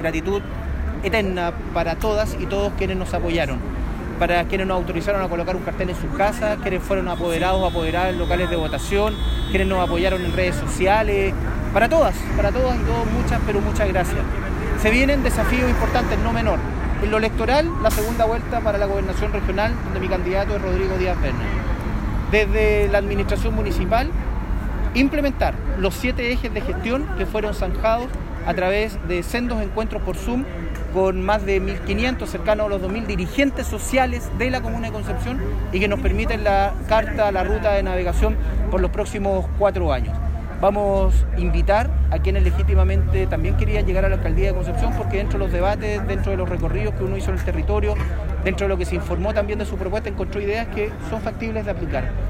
gratitud eterna para todas y todos quienes nos apoyaron, para quienes nos autorizaron a colocar un cartel en sus casas, quienes fueron apoderadas en locales de votación, quienes nos apoyaron en redes sociales, para todas y todos, muchas gracias. Se vienen desafíos importantes, no menor. En lo electoral, la segunda vuelta para la gobernación regional, donde mi candidato es Rodrigo Díaz Werner. Desde la administración municipal, implementar los 7 ejes de gestión que fueron zanjados a través de sendos encuentros por Zoom con más de 1.500, cercanos a los 2.000 dirigentes sociales de la comuna de Concepción y que nos permiten la ruta de navegación por los próximos 4 años. Vamos a invitar a quienes legítimamente también querían llegar a la alcaldía de Concepción, porque dentro de los debates, dentro de los recorridos que uno hizo en el territorio, dentro de lo que se informó también de su propuesta, encontró ideas que son factibles de aplicar.